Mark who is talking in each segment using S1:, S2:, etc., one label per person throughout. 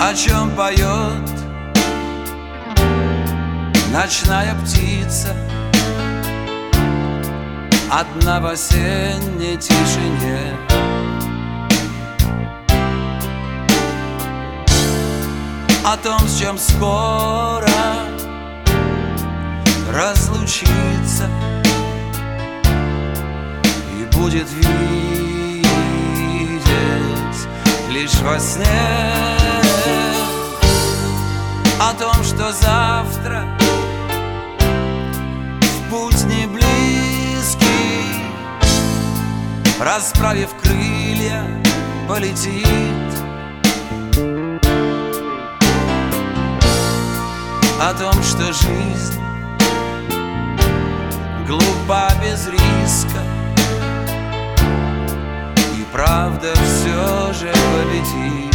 S1: о чем поет ночная птица одна в осенней тишине. О том, с чем скоро разлучиться и будет видеть лишь во сне. О том, что завтра в путь не близкий, расправив крылья, полетит. О том, что жизнь глупа без риска, и правда все же победит.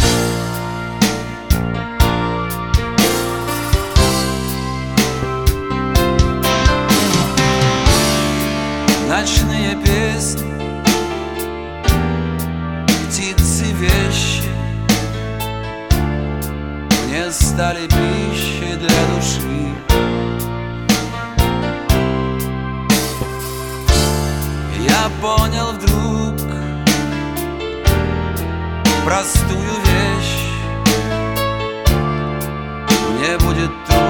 S1: Ночные песни, птицы, вещи мне стали пищей для души. Я понял вдруг простую вещь: мне будет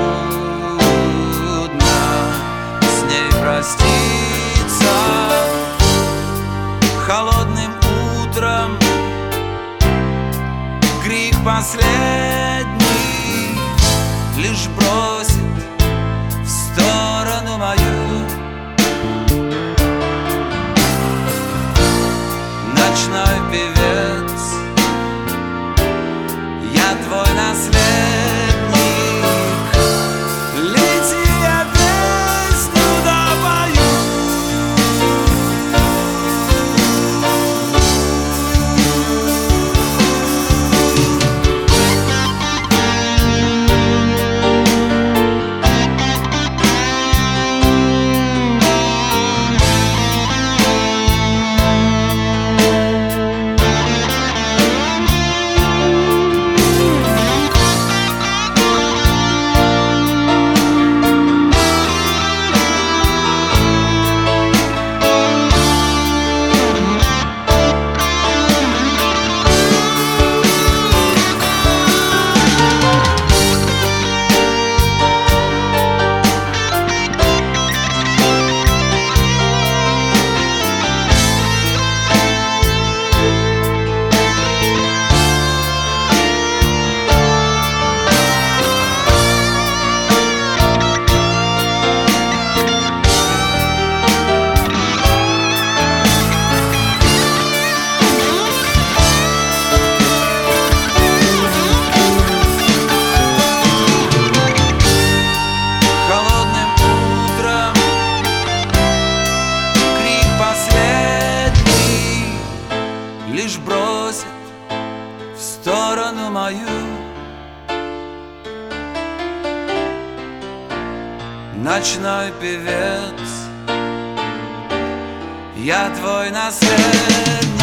S1: трудно с ней проститься. Холодным утром крик последний лишь бросит в сторону мою. Ночной певец, я твой наследник. Лети, я песню допою. Лишь бросит в сторону мою. Ночной певец, я твой наследник.